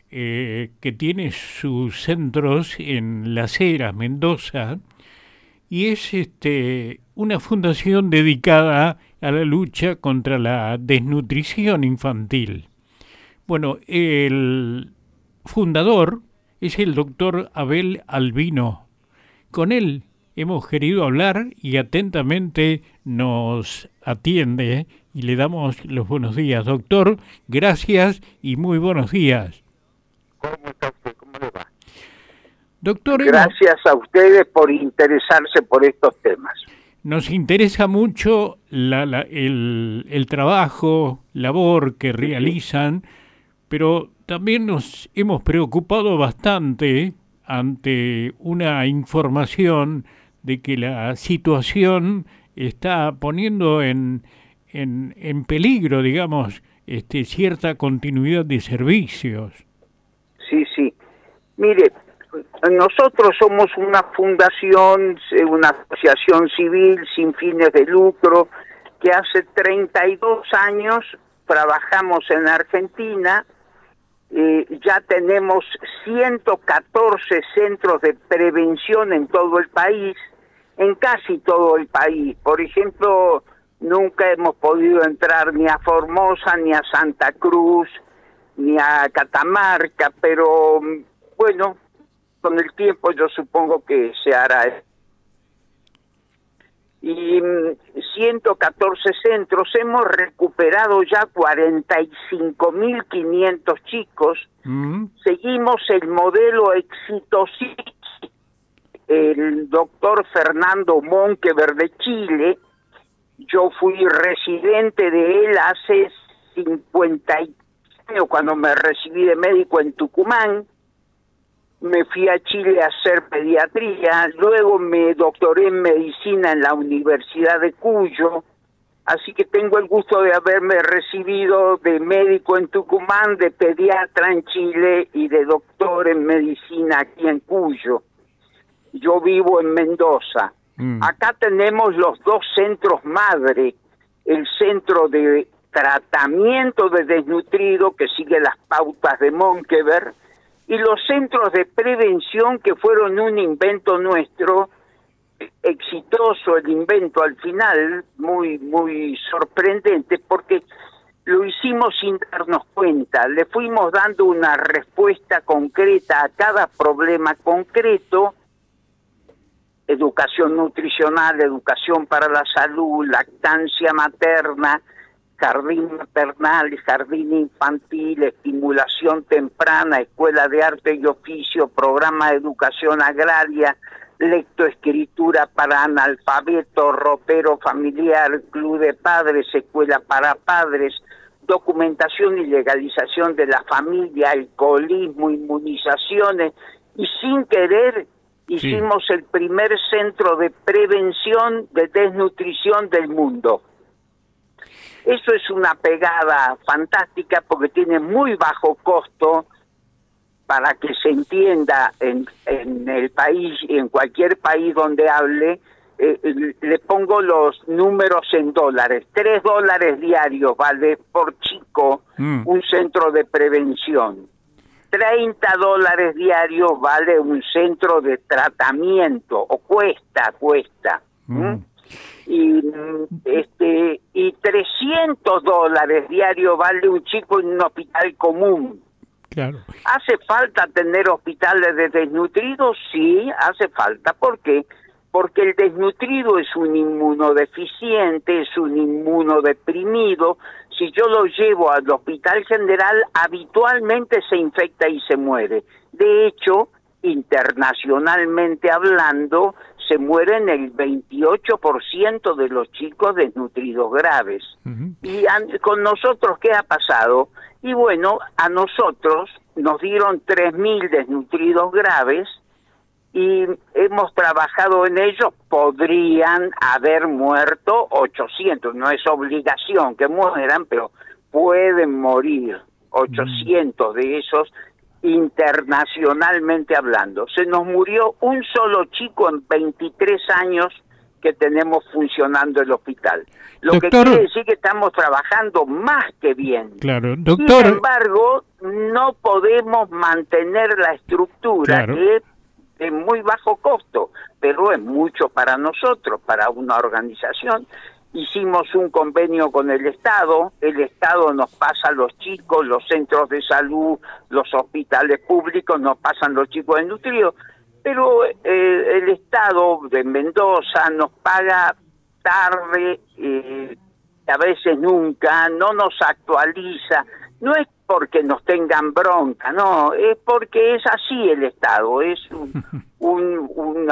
que tiene sus centros en Las Heras, Mendoza, y es una fundación dedicada a la lucha contra la desnutrición infantil. Bueno, el fundador es el doctor Abel Albino. Con él hemos querido hablar y atentamente nos atiende y le damos los buenos días. Doctor, gracias y muy buenos días. ¿Cómo está usted? ¿Cómo le va? Doctor, gracias a ustedes por interesarse por estos temas. Nos interesa mucho el trabajo, labor que realizan, pero también nos hemos preocupado bastante ante una información de que la situación está poniendo en peligro, digamos, cierta continuidad de servicios. Sí. Mire, nosotros somos una fundación, una asociación civil sin fines de lucro, que hace 32 años trabajamos en Argentina. Ya tenemos 114 centros de prevención en todo el país, en casi todo el país. Por ejemplo, nunca hemos podido entrar ni a Formosa, ni a Santa Cruz, ni a Catamarca, pero bueno, con el tiempo yo supongo que se hará. Y 114 centros, hemos recuperado ya 45.500 chicos. Seguimos el modelo exitosísimo el doctor Fernando Monkever de Chile. Yo fui residente de él hace 50 años, cuando me recibí de médico en Tucumán. Me fui a Chile a hacer pediatría, luego me doctoré en medicina en la Universidad de Cuyo, así que tengo el gusto de haberme recibido de médico en Tucumán, de pediatra en Chile y de doctor en medicina aquí en Cuyo. Yo vivo en Mendoza. Acá tenemos los dos centros madre, el centro de tratamiento de desnutrido, que sigue las pautas de Monkever, y los centros de prevención, que fueron un invento nuestro, exitoso el invento al final, muy sorprendente, porque lo hicimos sin darnos cuenta, le fuimos dando una respuesta concreta a cada problema concreto: educación nutricional, educación para la salud, lactancia materna, jardín maternal, jardín infantil, estimulación temprana, escuela de arte y oficio, programa de educación agraria, lectoescritura para analfabetos, ropero familiar, club de padres, escuela para padres, documentación y legalización de la familia, alcoholismo, inmunizaciones, y sin querer hicimos el primer centro de prevención de desnutrición del mundo. Eso es una pegada fantástica porque tiene muy bajo costo. Para que se entienda en el país y en cualquier país donde hable, le pongo los números en dólares. $3 diarios vale por chico un centro de prevención. $30 diarios vale un centro de tratamiento, o cuesta. Y $300 diarios vale un chico en un hospital común. Claro. ¿Hace falta tener hospitales de desnutridos? Sí, hace falta. ¿Por qué? Porque el desnutrido es un inmunodeficiente, es un inmunodeprimido. Si yo lo llevo al hospital general, habitualmente se infecta y se muere. De hecho, internacionalmente hablando, se mueren el 28% de los chicos desnutridos graves. Y con nosotros, ¿qué ha pasado? Y bueno, a nosotros nos dieron 3.000 desnutridos graves y hemos trabajado en ellos. Podrían haber muerto 800, no es obligación que mueran, pero pueden morir 800 de esos internacionalmente hablando. Se nos murió un solo chico en 23 años que tenemos funcionando el hospital. Lo doctor, que quiere decir que estamos trabajando más que bien. Claro, doctor. Sin embargo, no podemos mantener la estructura, claro, que es de muy bajo costo, pero es mucho para nosotros, para una organización. Hicimos un convenio con el Estado nos pasa a los chicos, los centros de salud, los hospitales públicos, nos pasan los chicos desnutridos, pero el Estado de Mendoza nos paga tarde, a veces nunca, no nos actualiza. No es porque nos tengan bronca, no, es porque es así el Estado, es un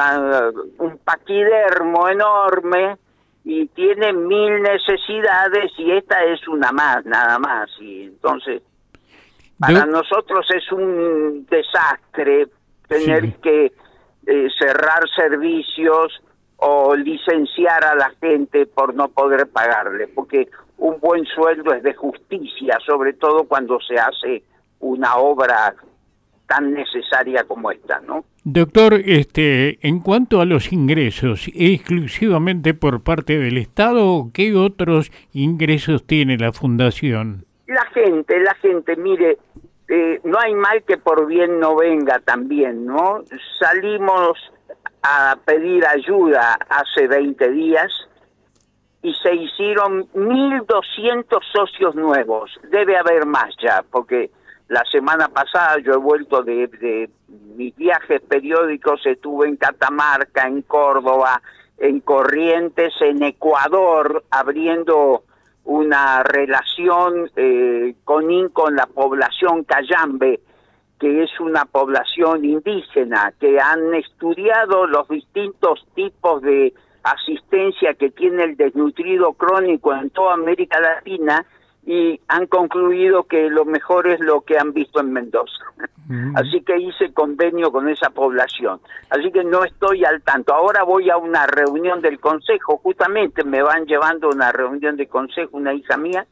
paquidermo enorme y tiene 1000 necesidades y esta es una más, nada más. Y entonces, para nosotros es un desastre tener que cerrar servicios o licenciar a la gente por no poder pagarle, porque un buen sueldo es de justicia, sobre todo cuando se hace una obra tan necesaria como esta, ¿no? Doctor, en cuanto a los ingresos, ¿exclusivamente por parte del Estado o qué otros ingresos tiene la Fundación? La gente, mire, no hay mal que por bien no venga también, ¿no? Salimos a pedir ayuda hace 20 días y se hicieron 1.200 socios nuevos. Debe haber más ya, porque la semana pasada yo he vuelto de mis viajes periódicos, estuve en Catamarca, en Córdoba, en Corrientes, en Ecuador, abriendo una relación con la población Cayambe, que es una población indígena, que han estudiado los distintos tipos de asistencia que tiene el desnutrido crónico en toda América Latina y han concluido que lo mejor es lo que han visto en Mendoza. Así que hice convenio con esa población. Así que no estoy al tanto. Ahora voy a una reunión del consejo, justamente me van llevando a una reunión de consejo una hija mía,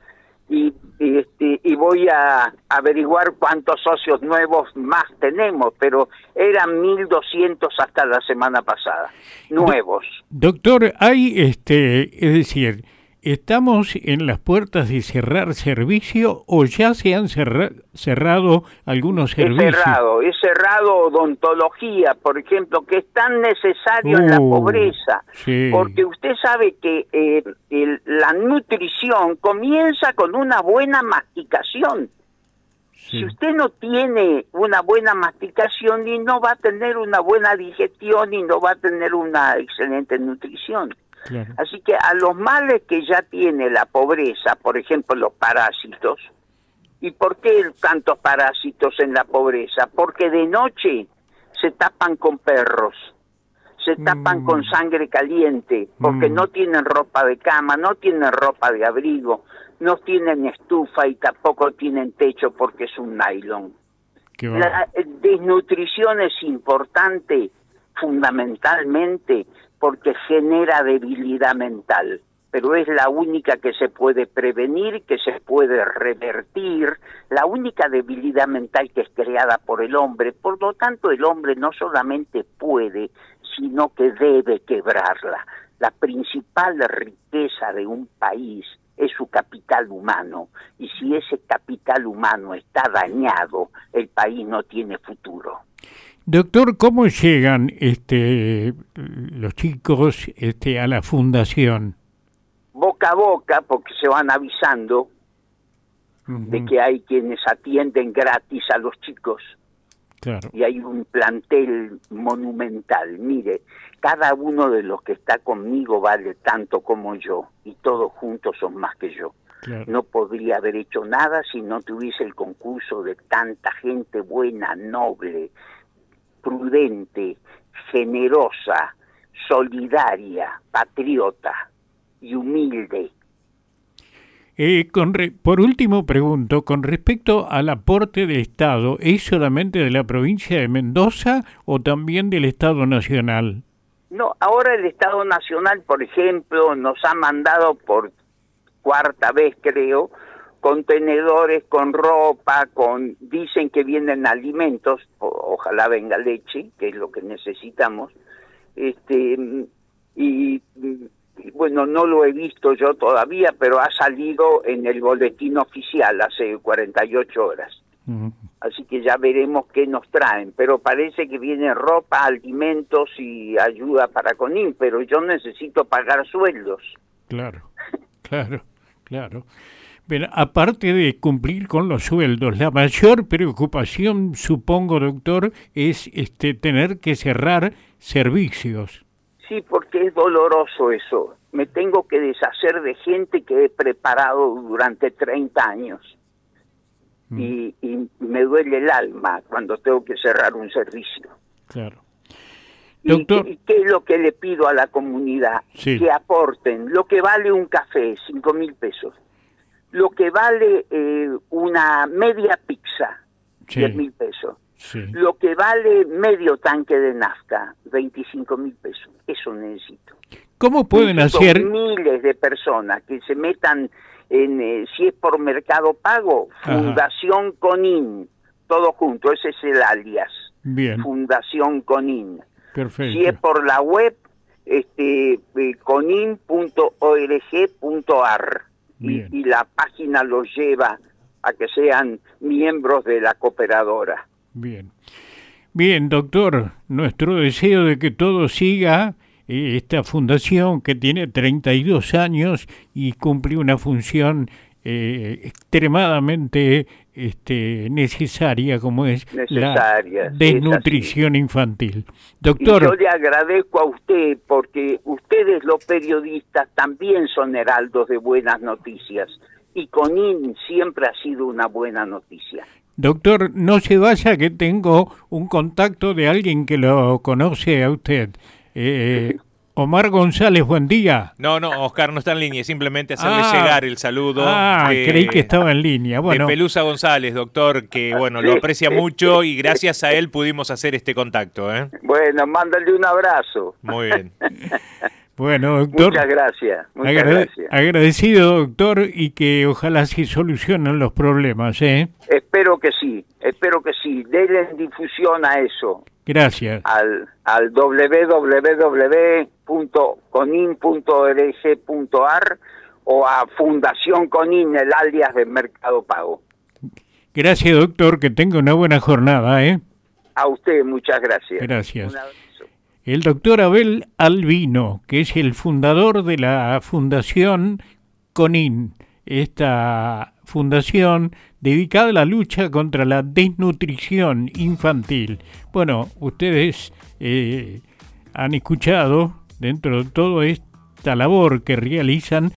y voy a averiguar cuántos socios nuevos más tenemos, pero eran 1.200 hasta la semana pasada, nuevos. Doctor, hay, es decir, ¿estamos en las puertas de cerrar servicio o ya se han cerrado algunos servicios? He cerrado odontología, por ejemplo, que es tan necesario en la pobreza, sí. Porque usted sabe que la nutrición comienza con una buena masticación. Sí. Si usted no tiene una buena masticación, y no va a tener una buena digestión y no va a tener una excelente nutrición. Claro. Así que a los males que ya tiene la pobreza, por ejemplo los parásitos, ¿y por qué tantos parásitos en la pobreza? Porque de noche se tapan con perros, se tapan con sangre caliente, porque no tienen ropa de cama, no tienen ropa de abrigo, no tienen estufa y tampoco tienen techo porque es un nylon. La desnutrición es importante fundamentalmente porque genera debilidad mental, pero es la única que se puede prevenir, que se puede revertir, la única debilidad mental que es creada por el hombre. Por lo tanto, el hombre no solamente puede, sino que debe quebrarla. La principal riqueza de un país es su capital humano, y si ese capital humano está dañado, el país no tiene futuro. Doctor, ¿cómo llegan los chicos a la fundación? Boca a boca, porque se van avisando de que hay quienes atienden gratis a los chicos. Claro. Y hay un plantel monumental. Mire, cada uno de los que está conmigo vale tanto como yo, y todos juntos son más que yo. Claro. No podría haber hecho nada si no tuviese el concurso de tanta gente buena, noble, prudente, generosa, solidaria, patriota y humilde. Por último pregunto, con respecto al aporte del Estado, ¿es solamente de la provincia de Mendoza o también del Estado Nacional? No, ahora el Estado Nacional, por ejemplo, nos ha mandado por 4ª vez, creo, contenedores con ropa, dicen que vienen alimentos, ojalá venga leche, que es lo que necesitamos, bueno, no lo he visto yo todavía, pero ha salido en el boletín oficial hace 48 horas. Así que ya veremos qué nos traen, pero parece que viene ropa, alimentos y ayuda para CONIN, pero yo necesito pagar sueldos. Claro. Pero aparte de cumplir con los sueldos, la mayor preocupación, supongo, doctor, es tener que cerrar servicios. Sí, porque es doloroso eso. Me tengo que deshacer de gente que he preparado durante 30 años. Y me duele el alma cuando tengo que cerrar un servicio. Claro. Doctor, ¿Y qué es lo que le pido a la comunidad? Sí. Que aporten lo que vale un café, 5.000 pesos. Lo que vale una media pizza, Sí. 10.000 pesos. Sí. Lo que vale medio tanque de nafta, 25.000 pesos. Eso necesito. ¿Cómo pueden Necesito hacer? miles de personas que se metan en, si es por Mercado Pago, Fundación CONIN, todo junto, ese es el alias. Bien. Fundación CONIN. Perfecto. Si es por la web, conin.org.ar. Y la página los lleva a que sean miembros de la cooperadora. Bien, doctor, nuestro deseo de que todo siga, esta fundación que tiene 32 años y cumple una función extremadamente necesaria, como es la desnutrición infantil. Doctor, y yo le agradezco a usted porque ustedes los periodistas también son heraldos de buenas noticias y CONIN siempre ha sido una buena noticia. Doctor, no se vaya que tengo un contacto de alguien que lo conoce a usted. Omar González, buen día. No, Oscar no está en línea, simplemente hacerle llegar el saludo. Creí que estaba en línea. Bueno. De Pelusa González, doctor, que bueno, lo aprecia mucho y gracias a él pudimos hacer este contacto. Bueno, mándale un abrazo. Muy bien. Bueno, doctor. Muchas gracias. Agradecido, doctor, y que ojalá se solucionen los problemas, ¿eh? Espero que sí. Denle difusión a eso. Gracias. Al www.conin.org.ar o a Fundación CONIN, el alias de Mercado Pago. Gracias, doctor, que tenga una buena jornada, ¿eh? A usted, muchas gracias. Gracias. El doctor Abel Albino, que es el fundador de la Fundación CONIN, esta fundación dedicada a la lucha contra la desnutrición infantil. Bueno, ustedes han escuchado, dentro de toda esta labor que realizan,